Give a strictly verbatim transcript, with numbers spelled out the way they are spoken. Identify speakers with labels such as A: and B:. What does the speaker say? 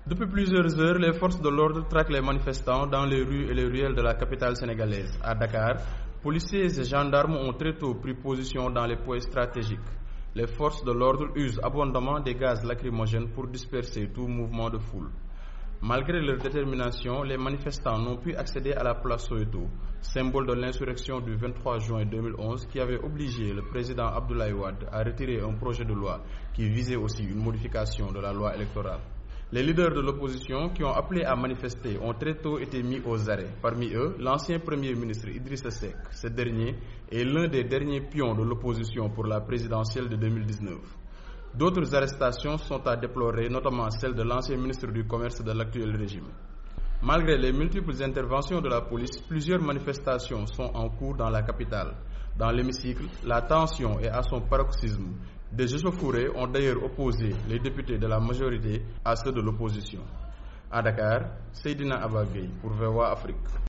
A: Depuis plusieurs heures, les forces de l'ordre traquent les manifestants dans les rues et les ruelles de la capitale sénégalaise. À Dakar, policiers et gendarmes ont très tôt pris position dans les points stratégiques. Les forces de l'ordre usent abondamment des gaz lacrymogènes pour disperser tout mouvement de foule. Malgré leur détermination, les manifestants n'ont pu accéder à la place Soweto, symbole de l'insurrection du vingt-trois juin deux mille onze qui avait obligé le président Abdoulaye Wade à retirer un projet de loi qui visait aussi une modification de la loi électorale. Les leaders de l'opposition qui ont appelé à manifester ont très tôt été mis aux arrêts. Parmi eux, l'ancien premier ministre Idrissa Seck. Ce dernier est l'un des derniers pions de l'opposition pour la présidentielle de deux mille dix-neuf. D'autres arrestations sont à déplorer, notamment celle de l'ancien ministre du Commerce de l'actuel régime. Malgré les multiples interventions de la police, plusieurs manifestations sont en cours dans la capitale. Dans l'hémicycle, la tension est à son paroxysme. Des échauffourées ont d'ailleurs opposé les députés de la majorité à ceux de l'opposition. À Dakar, Seydina Abba Gueye pour V O A Afrique.